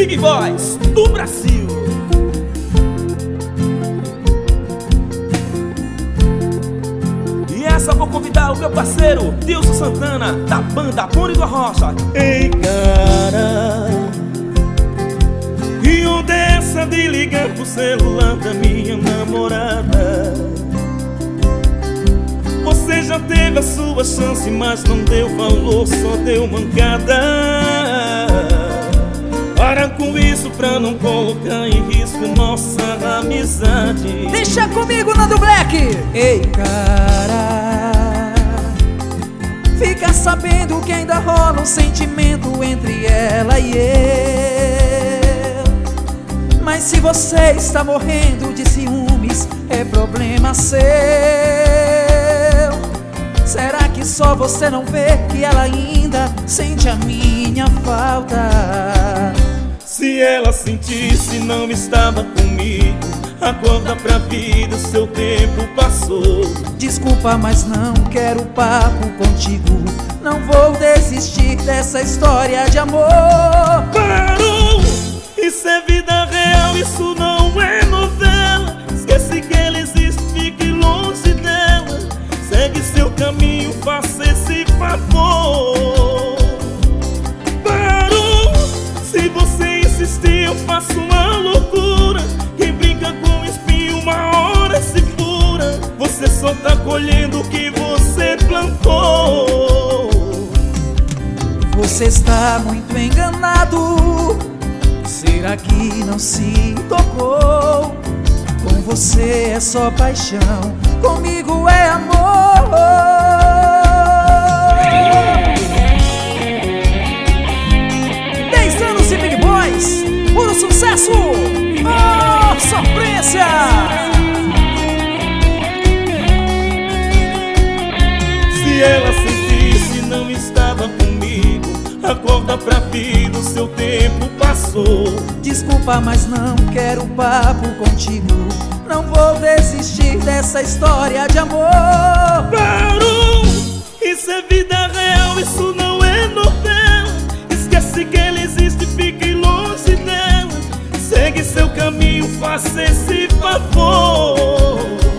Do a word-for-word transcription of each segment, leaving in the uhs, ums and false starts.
Big Boys do Brasil. E essa vou convidar o meu parceiro Dilson Santana, da banda Bonde do Arrocha. Ei, cara, e onde é essa de ligar pro celular da minha namorada? Você já teve a sua chance, mas não deu valor, só deu mancada. Para com isso pra não colocar em risco nossa amizade. Deixa comigo, Nando Black. Ei, cara, fica sabendo que ainda rola um sentimento entre ela e eu. Mas se você está morrendo de ciúmes, é problema seu. Será que só você não vê que ela ainda sente a minha falta? Se ela sentisse não estava comigo, acorda pra vida, seu tempo passou. Desculpa, mas não quero papo contigo. Não vou desistir dessa história de amor. Parou! Isso é vida real, isso não é novela. Esquece que ela existe, fique longe dela. Segue seu caminho, faça esse favor. Parou! Se você insistir, eu faço uma loucura. Quem brinca com espinho uma hora se fura. Você só tá colhendo o que você plantou. Você está muito enganado. Será que não se tocou? Com você é só paixão, comigo é amor. Dez anos de Big Boys, puro sucesso! Oh, sofrência! Se ela sentisse não estava comigo, acorda pra vida, o seu tempo passou. Desculpa, mas não quero papo contigo. Não vou desistir dessa história de amor. Parou! Isso é vida real, isso não é novela. Esquece que ela existe, fique longe dela. Segue seu caminho, faça esse favor.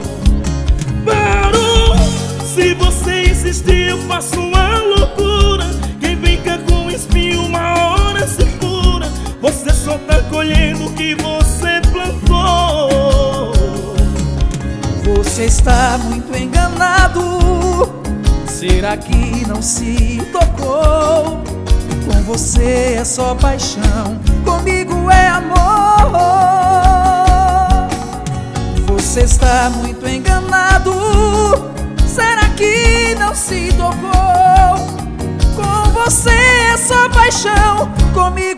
Parou! Se você insistir, eu faço uma loucura. Quem brinca com espinho uma hora se fura. Você só tá colhendo o que você plantou. Você está muito enganado. Será que não se tocou? Com você é só paixão, comigo é amor. Você está muito enganado. Será que não se tocou? Com você é só paixão, comigo